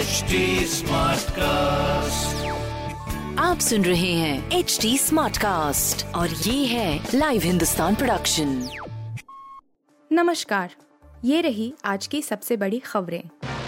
HD Smartcast. आप सुन रहे हैं HD Smartcast और ये है लाइव हिंदुस्तान प्रोडक्शन। नमस्कार, ये रही आज की सबसे बड़ी खबरें।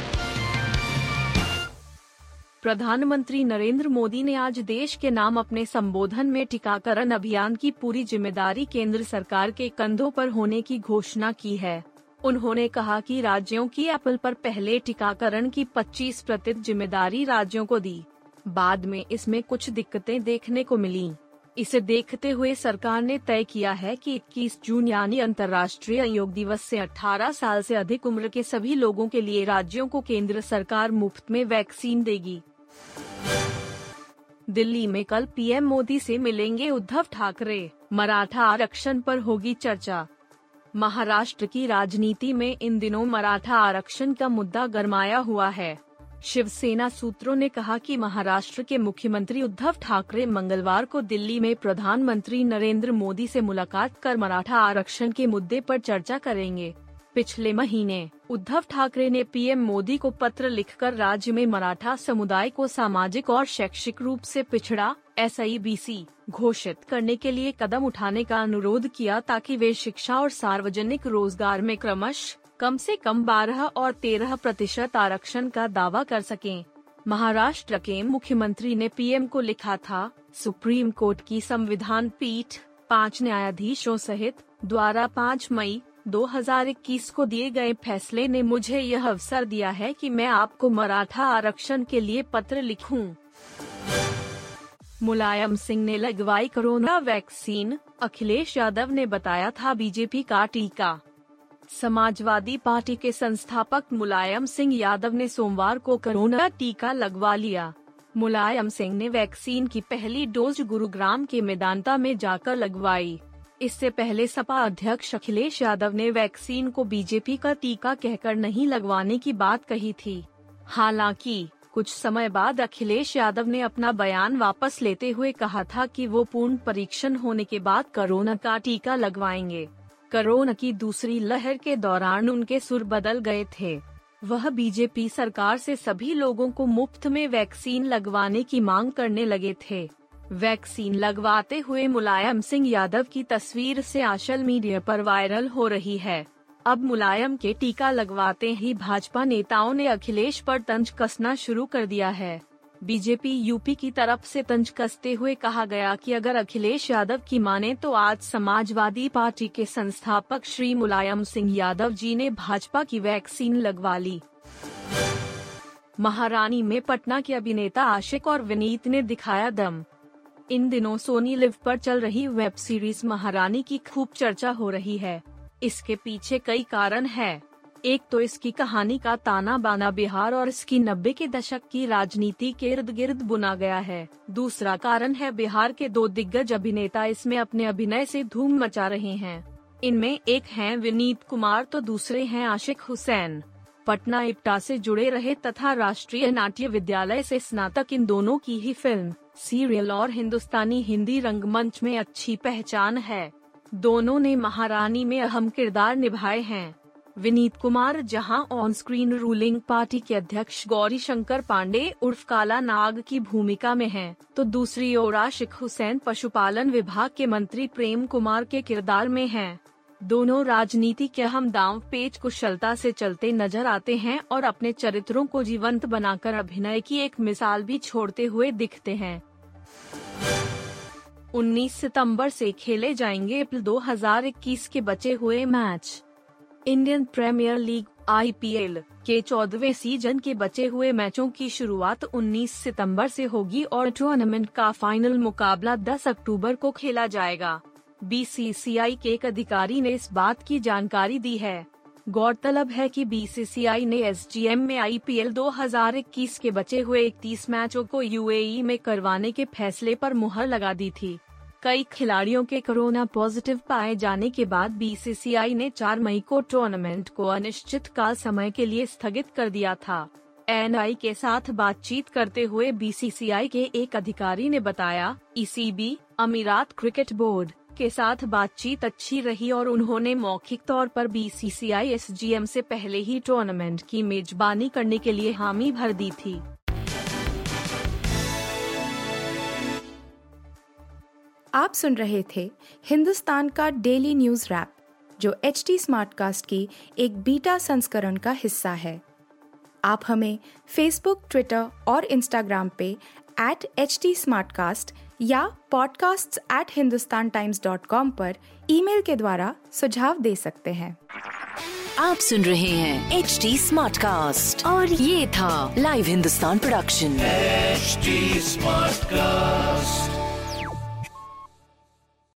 प्रधानमंत्री नरेंद्र मोदी ने आज देश के नाम अपने संबोधन में टीकाकरण अभियान की पूरी जिम्मेदारी केंद्र सरकार के कंधों पर होने की घोषणा की है। उन्होंने कहा कि राज्यों की अपील पर पहले टीकाकरण की 25% जिम्मेदारी राज्यों को दी। बाद में इसमें कुछ दिक्कतें देखने को मिलीं। इसे देखते हुए सरकार ने तय किया है कि 21 जून यानी अंतर्राष्ट्रीय योग दिवस से 18 साल से अधिक उम्र के सभी लोगों के लिए राज्यों को केंद्र सरकार मुफ्त में वैक्सीन देगी। दिल्ली में कल पीएम मोदी से मिलेंगे उद्धव ठाकरे, मराठा आरक्षण पर होगी चर्चा। महाराष्ट्र की राजनीति में इन दिनों मराठा आरक्षण का मुद्दा गरमाया हुआ है। शिवसेना सूत्रों ने कहा कि महाराष्ट्र के मुख्यमंत्री उद्धव ठाकरे मंगलवार को दिल्ली में प्रधानमंत्री नरेंद्र मोदी से मुलाकात कर मराठा आरक्षण के मुद्दे पर चर्चा करेंगे। पिछले महीने उद्धव ठाकरे ने पीएम मोदी को पत्र लिखकर राज्य में मराठा समुदाय को सामाजिक और शैक्षिक रूप से पिछड़ा SIBC घोषित करने के लिए कदम उठाने का अनुरोध किया ताकि वे शिक्षा और सार्वजनिक रोजगार में क्रमशः कम से कम 12 और 13% आरक्षण का दावा कर सकें। महाराष्ट्र के मुख्यमंत्री ने पीएम को लिखा था, सुप्रीम कोर्ट की संविधान पीठ 5 न्यायाधीशों सहित द्वारा 5 मई 2021 को दिए गए फैसले ने मुझे यह अवसर दिया है कि मैं आपको मराठा आरक्षण के लिए पत्र लिखूं। मुलायम सिंह ने लगवाई कोरोना वैक्सीन, अखिलेश यादव ने बताया था बीजेपी का टीका। समाजवादी पार्टी के संस्थापक मुलायम सिंह यादव ने सोमवार को कोरोना टीका लगवा लिया। मुलायम सिंह ने वैक्सीन की पहली डोज गुरुग्राम के मेदांता में जाकर लगवाई। इससे पहले सपा अध्यक्ष अखिलेश यादव ने वैक्सीन को बीजेपी का टीका कहकर नहीं लगवाने की बात कही थी। हालांकि कुछ समय बाद अखिलेश यादव ने अपना बयान वापस लेते हुए कहा था कि वो पूर्ण परीक्षण होने के बाद कोरोना का टीका लगवाएंगे। कोरोना की दूसरी लहर के दौरान उनके सुर बदल गए थे। वह बीजेपी सरकार से सभी लोगों को मुफ्त में वैक्सीन लगवाने की मांग करने लगे थे। वैक्सीन लगवाते हुए मुलायम सिंह यादव की तस्वीर सोशल मीडिया पर वायरल हो रही है। अब मुलायम के टीका लगवाते ही भाजपा नेताओं ने अखिलेश पर तंज कसना शुरू कर दिया है। बीजेपी यूपी की तरफ से तंज कसते हुए कहा गया कि अगर अखिलेश यादव की माने तो आज समाजवादी पार्टी के संस्थापक श्री मुलायम सिंह यादव जी ने भाजपा की वैक्सीन लगवा ली। महारानी में पटना के अभिनेता आशिक और विनीत ने दिखाया दम। इन दिनों सोनी लिव पर चल रही वेब सीरीज महारानी की खूब चर्चा हो रही है। इसके पीछे कई कारण हैं। एक तो इसकी कहानी का ताना बाना बिहार और इसकी 90 के दशक की राजनीति के इर्द गिर्द बुना गया है। दूसरा कारण है बिहार के 2 दिग्गज अभिनेता इसमें अपने अभिनय से धूम मचा रहे हैं। इनमें एक हैं विनीत कुमार तो दूसरे हैं आशिक हुसैन। पटना इप्टा से जुड़े रहे तथा राष्ट्रीय नाट्य विद्यालय से स्नातक इन दोनों की ही फिल्म, सीरियल और हिंदुस्तानी हिंदी रंगमंच में अच्छी पहचान है। दोनों ने महारानी में अहम किरदार निभाए हैं। विनीत कुमार जहां ऑन स्क्रीन रूलिंग पार्टी के अध्यक्ष गौरी शंकर पांडे उर्फ काला नाग की भूमिका में हैं, तो दूसरी ओर आशिक हुसैन पशुपालन विभाग के मंत्री प्रेम कुमार के किरदार में हैं। दोनों राजनीति के अहम दांव पेच कुशलता से चलते नजर आते हैं और अपने चरित्रों को जीवंत बनाकर अभिनय की एक मिसाल भी छोड़ते हुए दिखते हैं। 19 सितंबर से खेले जाएंगे अप्रैल 2021 के बचे हुए match. Indian premier league IPL के 14वें सीजन के बचे हुए मैचों की शुरुआत 19 सितंबर से होगी और टूर्नामेंट का फाइनल मुकाबला 10 अक्टूबर को खेला जाएगा। BCCI के एक अधिकारी ने इस बात की जानकारी दी है। गौरतलब है कि BCCI ने SGM में IPL 2021 के बचे हुए 31 मैचों को UAE में करवाने के फैसले पर मुहर लगा दी थी। कई खिलाड़ियों के कोरोना पॉजिटिव पाए जाने के बाद BCCI ने 4 मई को टूर्नामेंट को अनिश्चित काल समय के लिए स्थगित कर दिया था। NI के साथ बातचीत करते हुए BCCI के एक अधिकारी ने बताया, ECB, अमीरात क्रिकेट बोर्ड, के साथ बातचीत अच्छी रही और उन्होंने मौखिक तौर पर बीसीसीआई एसजीएम से पहले ही टूर्नामेंट की मेजबानी करने के लिए हामी भर दी थी। आप सुन रहे थे हिंदुस्तान का डेली न्यूज रैप, जो एचटी स्मार्टकास्ट की एक बीटा संस्करण का हिस्सा है। आप हमें फेसबुक, ट्विटर और इंस्टाग्राम पे @HT या podcasts@hindustantimes.com पर ईमेल के द्वारा सुझाव दे सकते हैं। आप सुन रहे हैं एचटी स्मार्टकास्ट और ये था live Hindustan production. HT Smartcast।